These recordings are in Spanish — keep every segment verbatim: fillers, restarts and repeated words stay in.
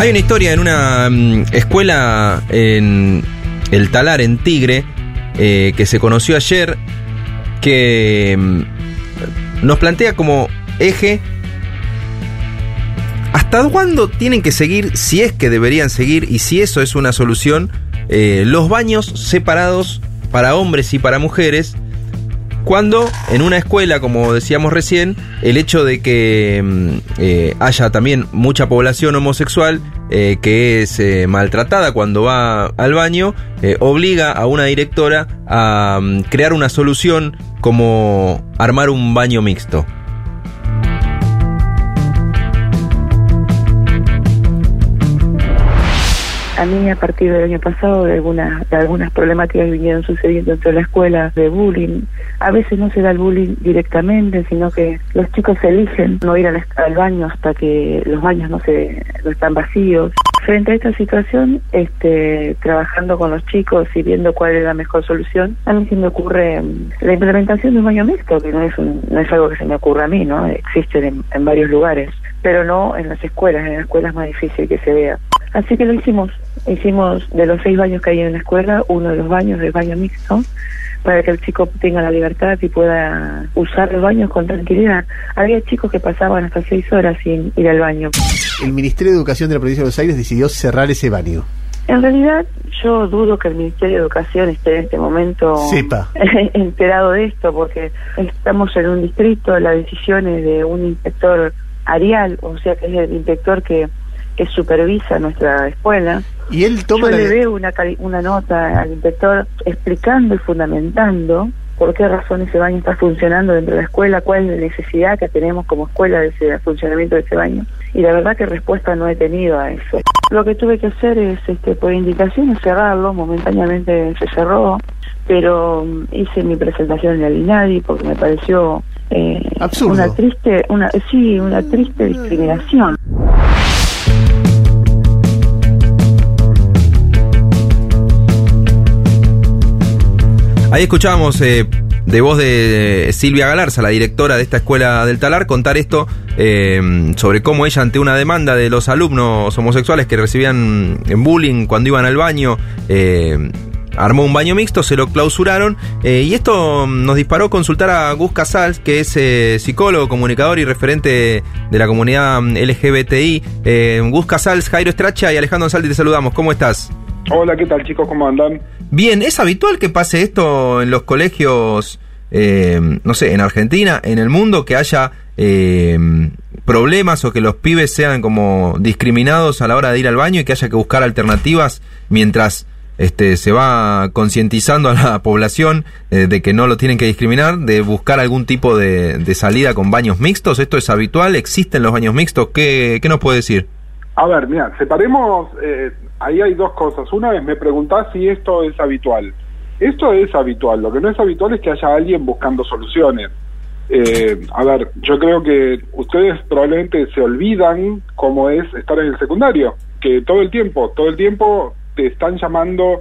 Hay una historia en una um, escuela en el Talar, en Tigre, eh, que se conoció ayer, que um, nos plantea como eje hasta cuándo tienen que seguir, si es que deberían seguir, y si eso es una solución, eh, los baños separados para hombres y para mujeres, cuando en una escuela, como decíamos recién, el hecho de que eh, haya también mucha población homosexual eh, que es eh, maltratada cuando va al baño, eh, obliga a una directora a um, crear una solución como armar un baño mixto. A mí, a partir del año pasado, de algunas, de algunas problemáticas que vinieron sucediendo dentro de la escuela, de bullying. A veces no se da el bullying directamente, sino que los chicos eligen no ir al, al baño hasta que los baños no se no están vacíos. Frente a esta situación, este, trabajando con los chicos y viendo cuál es la mejor solución, a mí se me ocurre la implementación de un baño mixto, que no es un, no es algo que se me ocurra a mí, ¿no? Existen en, en varios lugares, pero no en las escuelas. En las escuelas es más difícil que se vea. Así que lo hicimos. Hicimos de los seis baños que hay en la escuela, uno de los baños del baño mixto, para que el chico tenga la libertad y pueda usar los baños con tranquilidad. Había chicos que pasaban hasta seis horas sin ir al baño. El Ministerio de Educación de la Provincia de Buenos Aires decidió cerrar ese baño. En realidad, yo dudo que el Ministerio de Educación esté en este momento Sepa. enterado de esto, porque estamos en un distrito, la decisión es de un inspector Arial, o sea que es el inspector que que supervisa nuestra escuela. Y él toma Yo la... le veo una, una nota al inspector explicando y fundamentando por qué razón ese baño está funcionando dentro de la escuela, cuál es la necesidad que tenemos como escuela de ese funcionamiento de ese baño. Y la verdad que respuesta no he tenido a eso. Lo que tuve que hacer es, este, por indicación, cerrarlo. Momentáneamente se cerró, pero um, hice mi presentación en el INADI porque me pareció eh, absurdo. una triste, una sí, una triste discriminación. Ahí escuchábamos eh, de voz de Silvia Galarza, la directora de esta escuela del Talar, contar esto eh, sobre cómo ella, ante una demanda de los alumnos homosexuales que recibían bullying cuando iban al baño, eh, armó un baño mixto, se lo clausuraron, eh, y esto nos disparó consultar a Gus Casals, que es eh, psicólogo, comunicador y referente de la comunidad L G B T I. Eh, Gus Casals, Jairo Estracha y Alejandro Ansaldi, te saludamos. ¿Cómo estás? Hola, ¿qué tal, chicos? ¿Cómo andan? Bien, ¿es habitual que pase esto en los colegios, eh, no sé, en Argentina, en el mundo, que haya eh, problemas o que los pibes sean como discriminados a la hora de ir al baño y que haya que buscar alternativas mientras este, se va concientizando a la población eh, de que no lo tienen que discriminar, de buscar algún tipo de, de salida con baños mixtos? ¿Esto es habitual? ¿Existen los baños mixtos? ¿Qué, qué nos puede decir? A ver, mira, separemos... Eh... Ahí hay dos cosas. Una vez me preguntás si esto es habitual. Esto es habitual. Lo que no es habitual es que haya alguien buscando soluciones. Eh, a ver, yo creo que ustedes probablemente se olvidan cómo es estar en el secundario. Que todo el tiempo, todo el tiempo te están llamando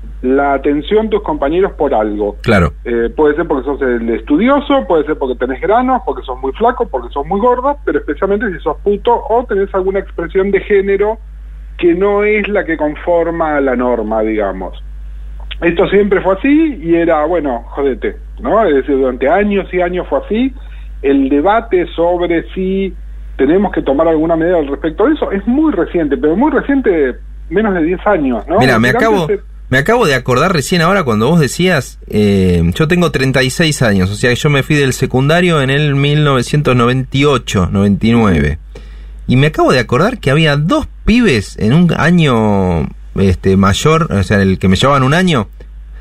la atención tus compañeros por algo. Claro. Eh, puede ser porque sos el estudioso, puede ser porque tenés granos, porque sos muy flaco, porque sos muy gordo, pero especialmente si sos puto o tenés alguna expresión de género que no es la que conforma la norma, digamos. Esto siempre fue así y era, bueno, jodete, ¿no? Es decir, durante años y años fue así. El debate sobre si tenemos que tomar alguna medida al respecto de eso es muy reciente, pero muy reciente, menos de diez años, ¿no? Mira, me acabo, se... me acabo de acordar recién ahora cuando vos decías, eh, yo tengo treinta y seis años, o sea que yo me fui del secundario en el mil novecientos noventa y ocho, noventa y nueve. Y me acabo de acordar que había dos pibes en un año este mayor, o sea, el que me llevaban un año,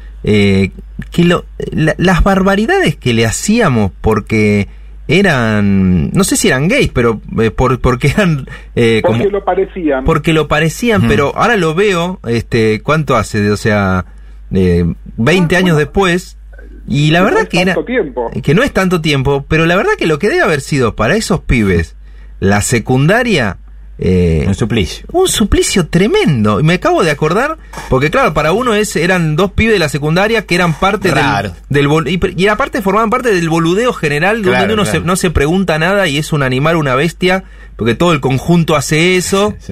eh, que lo, la, las barbaridades que le hacíamos porque eran, no sé si eran gays, pero eh, por, porque eran... Eh, porque como, lo parecían. Porque lo parecían, uh-huh. Pero ahora lo veo, este ¿cuánto hace? O sea, eh, veinte ah, años bueno. después... Y la que verdad no que era... Tiempo. Que no es tanto tiempo, pero la verdad que lo que debe haber sido para esos pibes... La secundaria... Eh, un suplicio. Un suplicio tremendo. Y me acabo de acordar, porque claro, para uno es eran dos pibes de la secundaria que eran parte claro. del... del y, y aparte formaban parte del boludeo general, claro, donde uno claro. se, no se pregunta nada y es un animal, una bestia, porque todo el conjunto hace eso. Sí, sí.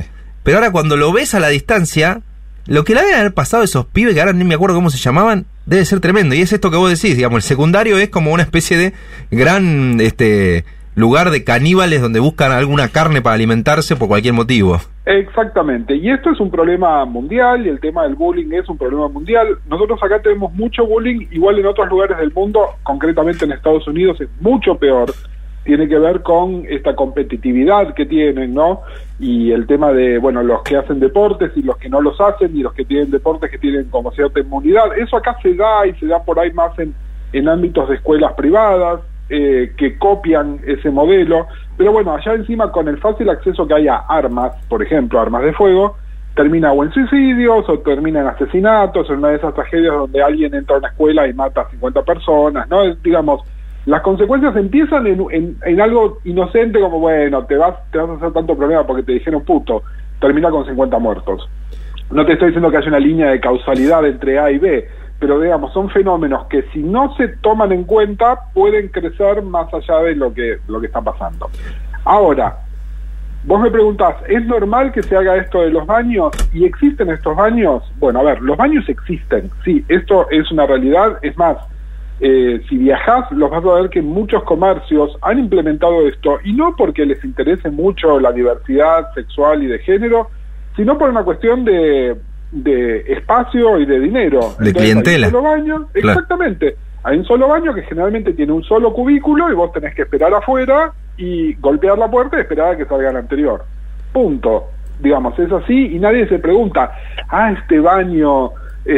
pero ahora cuando lo ves a la distancia, lo que le deben haber pasado a esos pibes, que ahora ni me acuerdo cómo se llamaban, debe ser tremendo. Y es esto que vos decís, digamos, el secundario es como una especie de gran este lugar de caníbales donde buscan alguna carne para alimentarse por cualquier motivo. Exactamente, y esto es un problema mundial, y el tema del bullying es un problema mundial. Nosotros acá tenemos mucho bullying, igual en otros lugares del mundo, concretamente en Estados Unidos es mucho peor. Tiene que ver con esta competitividad que tienen, ¿no? Y el tema de, bueno, los que hacen deportes y los que no los hacen, y los que tienen deportes que tienen como cierta inmunidad. Eso acá se da, y se da por ahí más en, en ámbitos de escuelas privadas, eh, que copian ese modelo. Pero bueno, allá encima, con el fácil acceso que hay a armas, por ejemplo, armas de fuego, termina o en suicidios, o termina en asesinatos, en una de esas tragedias donde alguien entra a una escuela y mata a cincuenta personas, ¿no? Es, digamos... Las consecuencias empiezan en, en, en algo inocente como, bueno, te vas, te vas a hacer tanto problema porque te dijeron puto, termina con cincuenta muertos. No te estoy diciendo que haya una línea de causalidad entre A y B, pero digamos, son fenómenos que si no se toman en cuenta pueden crecer más allá de lo que, lo que está pasando. Ahora, vos me preguntás, ¿es normal que se haga esto de los baños? ¿Y existen estos baños? Bueno, a ver, los baños existen, sí, esto es una realidad, es más, Eh, si viajás, los vas a ver que muchos comercios han implementado esto, y no porque les interese mucho la diversidad sexual y de género, sino por una cuestión de, de espacio y de dinero. De Entonces, clientela. Hay un solo baño, claro. Exactamente. Hay un solo baño que generalmente tiene un solo cubículo, y vos tenés que esperar afuera y golpear la puerta y esperar a que salga el anterior. Punto. Digamos, es así, y nadie se pregunta, ah, este baño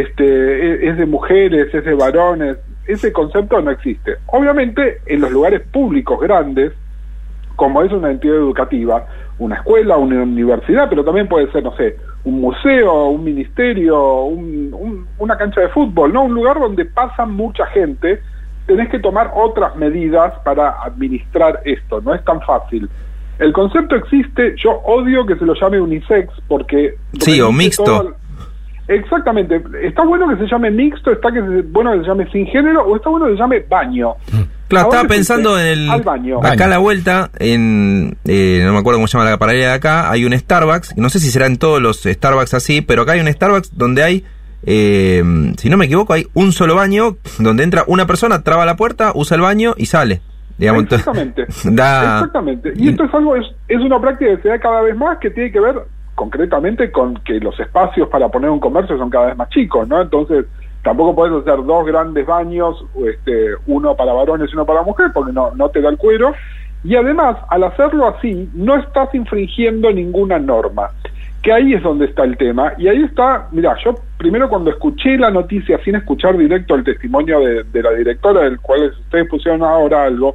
este es de mujeres, es de varones. Ese concepto no existe. Obviamente, en los lugares públicos grandes, como es una entidad educativa, una escuela, una universidad, pero también puede ser, no sé, un museo, un ministerio, un, un, una cancha de fútbol, ¿no? Un lugar donde pasa mucha gente, tenés que tomar otras medidas para administrar esto, no es tan fácil. El concepto existe, yo odio que se lo llame unisex, porque... Sí, o mixto. Todo... Exactamente, está bueno que se llame mixto, está que se, bueno que se llame sin género, o está bueno que se llame baño. Claro, estaba pensando en el... Al baño. Acá baño. a la vuelta, en eh, no me acuerdo cómo se llama la paralela de acá, hay un Starbucks, no sé si será en todos los Starbucks así, pero acá hay un Starbucks donde hay, eh, si no me equivoco, hay un solo baño, donde entra una persona, traba la puerta, usa el baño y sale. Digamos, Exactamente, da... exactamente. Y esto es algo, es, es una práctica que se da cada vez más, que tiene que ver concretamente con que los espacios para poner un comercio son cada vez más chicos, ¿no? Entonces, tampoco podés hacer dos grandes baños, este, uno para varones y uno para mujeres, porque no, no te da el cuero. Y además, al hacerlo así, no estás infringiendo ninguna norma, que ahí es donde está el tema. Y ahí está, mira, yo primero cuando escuché la noticia, sin escuchar directo el testimonio de, de la directora, del cual ustedes pusieron ahora algo,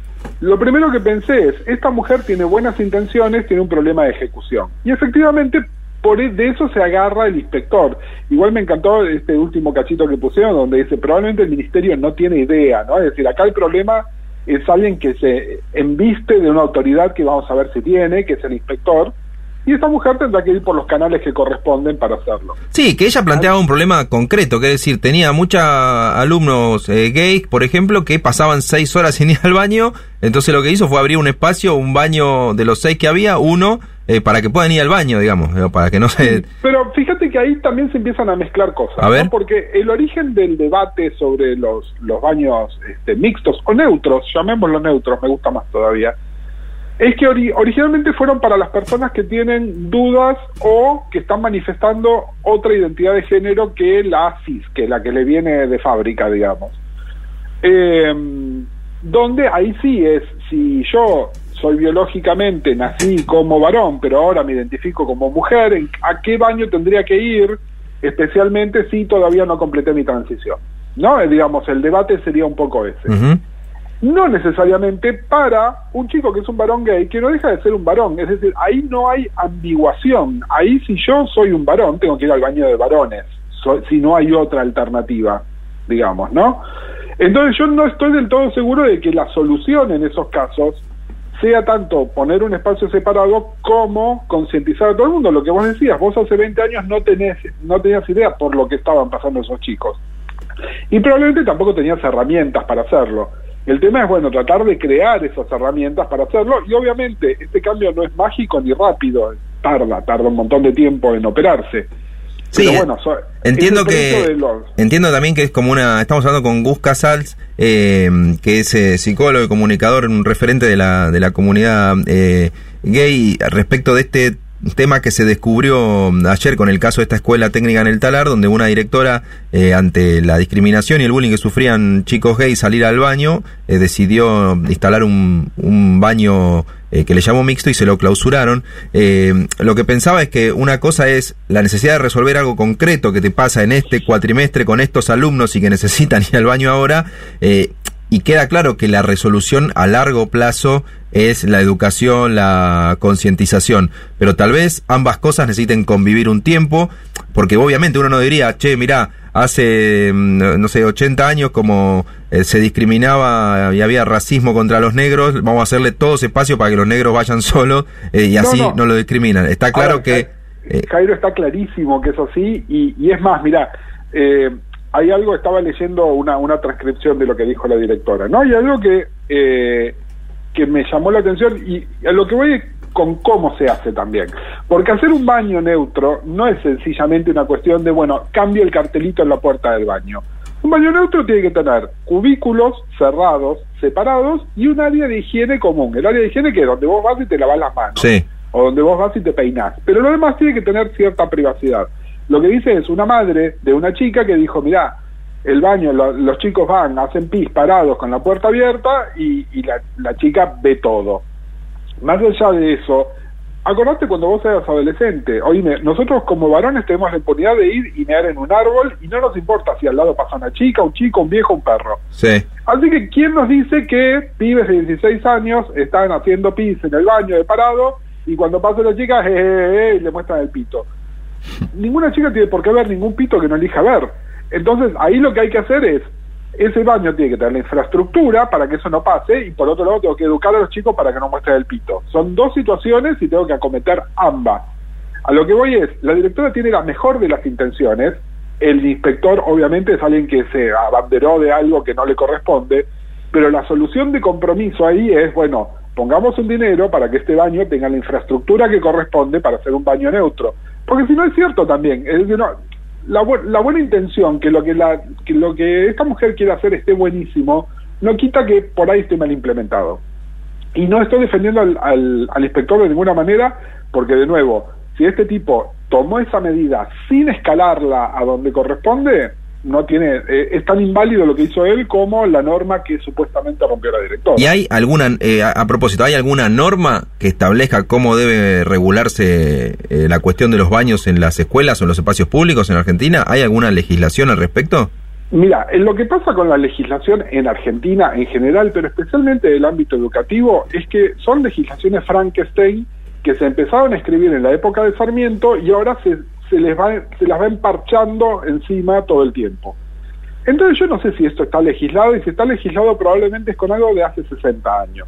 lo primero que pensé es, esta mujer tiene buenas intenciones, tiene un problema de ejecución. Y efectivamente, por de eso se agarra el inspector. Igual me encantó este último cachito que pusieron, donde dice, probablemente el ministerio no tiene idea, ¿no? Es decir, acá el problema es alguien que se embiste de una autoridad que vamos a ver si tiene, que es el inspector, y esta mujer tendrá que ir por los canales que corresponden para hacerlo. Sí, que ella planteaba un problema concreto, que es decir, tenía muchos alumnos eh, gays, por ejemplo, que pasaban seis horas sin ir al baño, entonces lo que hizo fue abrir un espacio, un baño de los seis que había, uno, eh, para que puedan ir al baño, digamos, para que no se... Sí, pero fíjate que ahí también se empiezan a mezclar cosas, a ver. ¿no? Porque el origen del debate sobre los, los baños este, mixtos o neutros, llamémoslos neutros, me gusta más todavía, es que ori- originalmente fueron para las personas que tienen dudas o que están manifestando otra identidad de género que la cis, que la que le viene de fábrica, digamos. Eh, donde ahí sí es, si yo soy biológicamente, nací como varón, pero ahora me identifico como mujer, ¿en- ¿a qué baño tendría que ir? Especialmente si todavía no completé mi transición, ¿no? Eh, digamos, el debate sería un poco ese. Uh-huh. No necesariamente para un chico que es un varón gay, que no deja de ser un varón, es decir, ahí no hay ambiguación, ahí si yo soy un varón, tengo que ir al baño de varones, so, si no hay otra alternativa, digamos, ¿no? Entonces yo no estoy del todo seguro de que la solución en esos casos sea tanto poner un espacio separado como concientizar a todo el mundo. Lo que vos decías, vos hace veinte años no tenés, no tenías idea por lo que estaban pasando esos chicos, y probablemente tampoco tenías herramientas para hacerlo. El tema es, bueno, tratar de crear esas herramientas para hacerlo, y obviamente este cambio no es mágico ni rápido, tarda, tarda un montón de tiempo en operarse. Sí, pero bueno, so, entiendo que los... entiendo también que es como una, estamos hablando con Gus Casals, eh, que es eh, psicólogo y comunicador, un referente de la de la comunidad eh, gay, respecto de este tema que se descubrió ayer con el caso de esta escuela técnica en el Talar, donde una directora, eh, ante la discriminación y el bullying que sufrían chicos gays salir al baño, eh, decidió instalar un, un baño eh, que le llamó mixto y se lo clausuraron. Eh, lo que pensaba es que una cosa es la necesidad de resolver algo concreto que te pasa en este cuatrimestre con estos alumnos y que necesitan ir al baño ahora, eh, y queda claro que la resolución a largo plazo es la educación, la concientización, pero tal vez ambas cosas necesiten convivir un tiempo, porque obviamente uno no diría, che, mirá, hace, no sé, ochenta años como eh, se discriminaba y había racismo contra los negros, vamos a hacerle todo ese espacio para que los negros vayan solos eh, y así no, no. no lo discriminan. Está claro Ahora, que... Eh, Jairo, está clarísimo que eso sí, y, y es más, mirá, eh, hay algo, estaba leyendo una, una transcripción de lo que dijo la directora, ¿no? Y algo que... Eh, que me llamó la atención y a lo que voy con cómo se hace también. Porque hacer un baño neutro no es sencillamente una cuestión de, bueno, cambio el cartelito en la puerta del baño. Un baño neutro tiene que tener cubículos cerrados, separados y un área de higiene común. El área de higiene que es donde vos vas y te lavas las manos. Sí. O donde vos vas y te peinás. Pero lo demás tiene que tener cierta privacidad. Lo que dice es una madre de una chica que dijo, mirá, el baño, lo, los chicos van, hacen pis parados con la puerta abierta y, y la, la chica ve todo. Más allá de eso, acordate cuando vos eras adolescente, oíme, nosotros como varones tenemos la impunidad de ir y mear en un árbol y no nos importa si al lado pasa una chica, un chico, un viejo, un perro. Sí. Así que, ¿quién nos dice que pibes de dieciséis años están haciendo pis en el baño de parado y cuando pasa la chica, je, je, je, y le muestran el pito? Ninguna chica tiene por qué ver ningún pito que no elija ver. Entonces, ahí lo que hay que hacer es, ese baño tiene que tener la infraestructura para que eso no pase, y por otro lado tengo que educar a los chicos para que no muestren el pito. Son dos situaciones y tengo que acometer ambas. A lo que voy es, la directora tiene la mejor de las intenciones, el inspector obviamente es alguien que se abanderó de algo que no le corresponde, pero la solución de compromiso ahí es, bueno, pongamos un dinero para que este baño tenga la infraestructura que corresponde para hacer un baño neutro. Porque si no es cierto también, es decir, no, La, bu la buena intención, que lo que, la, que lo que esta mujer quiere hacer esté buenísimo, no quita que por ahí esté mal implementado. Y no estoy defendiendo al, al, al inspector de ninguna manera, porque de nuevo, si este tipo tomó esa medida sin escalarla a donde corresponde, no tiene eh, es tan inválido lo que hizo él como la norma que supuestamente rompió la directora. ¿Y hay alguna, eh, a, a propósito, hay alguna norma que establezca cómo debe regularse eh, la cuestión de los baños en las escuelas o en los espacios públicos en Argentina? ¿Hay alguna legislación al respecto? Mira, en lo que pasa con la legislación en Argentina en general, pero especialmente en el ámbito educativo, es que son legislaciones Frankenstein que se empezaron a escribir en la época de Sarmiento y ahora se se les va, se las va emparchando encima todo el tiempo. Entonces yo no sé si esto está legislado, y si está legislado probablemente es con algo de hace sesenta años.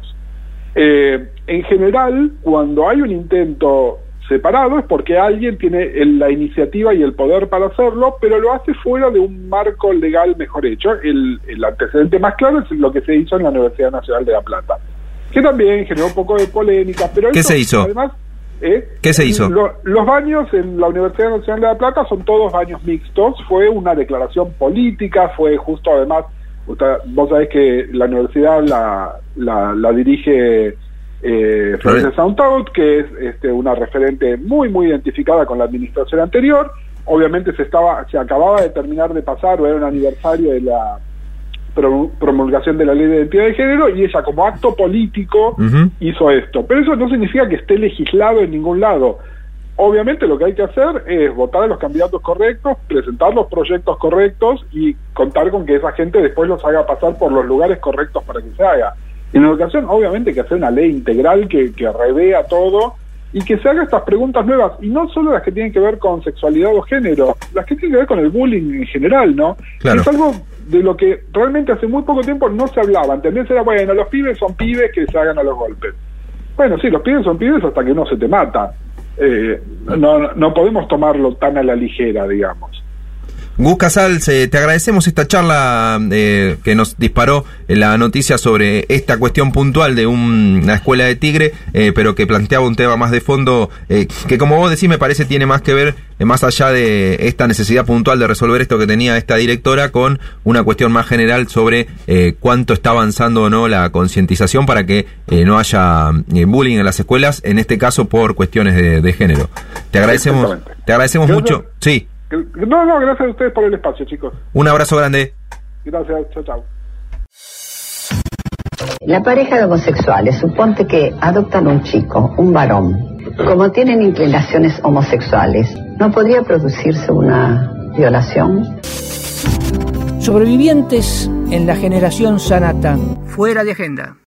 Eh, en general, cuando hay un intento separado es porque alguien tiene el, la iniciativa y el poder para hacerlo, pero lo hace fuera de un marco legal mejor hecho. El, el antecedente más claro es lo que se hizo en la Universidad Nacional de La Plata, que también generó un poco de polémica. Pero ¿qué eso, se hizo? Además, ¿Eh? ¿Qué se hizo? Lo, los baños en la Universidad Nacional de La Plata son todos baños mixtos, fue una declaración política, fue justo además, usted, vos sabés que la universidad la, la, la dirige eh, Florencia Soundtout, que es este, una referente muy muy identificada con la administración anterior. Obviamente se estaba se acababa de terminar de pasar, o era un aniversario de la promulgación de la ley de identidad de género, y ella como acto político uh-huh. hizo esto, pero eso no significa que esté legislado en ningún lado. Obviamente lo que hay que hacer es votar a los candidatos correctos, presentar los proyectos correctos y contar con que esa gente después los haga pasar por los lugares correctos para que se haga. En educación obviamente hay que hacer una ley integral que, que revea todo y que se haga estas preguntas nuevas, y no solo las que tienen que ver con sexualidad o género, las que tienen que ver con el bullying en general, ¿no? Claro. Es algo de lo que realmente hace muy poco tiempo no se hablaba. ¿Entendés? Era, bueno, los pibes son pibes que se hagan a los golpes. Bueno, sí, los pibes son pibes hasta que no se te mata. Eh, no, no podemos tomarlo tan a la ligera, digamos. Gus Casals, te agradecemos esta charla eh, que nos disparó la noticia sobre esta cuestión puntual de un, una escuela de Tigre, eh, pero que planteaba un tema más de fondo, eh, que como vos decís me parece tiene más que ver, eh, más allá de esta necesidad puntual de resolver esto que tenía esta directora, con una cuestión más general sobre eh, cuánto está avanzando o no la concientización para que eh, no haya eh, bullying en las escuelas, en este caso por cuestiones de, de género. Te agradecemos, te agradecemos mucho. Sí. No, no, gracias a ustedes por el espacio, chicos. Un abrazo grande. Gracias, chao, chao. La pareja de homosexuales, suponte que adoptan un chico, un varón. Como tienen inclinaciones homosexuales, ¿no podría producirse una violación? Sobrevivientes en la generación Sanatán. Fuera de agenda.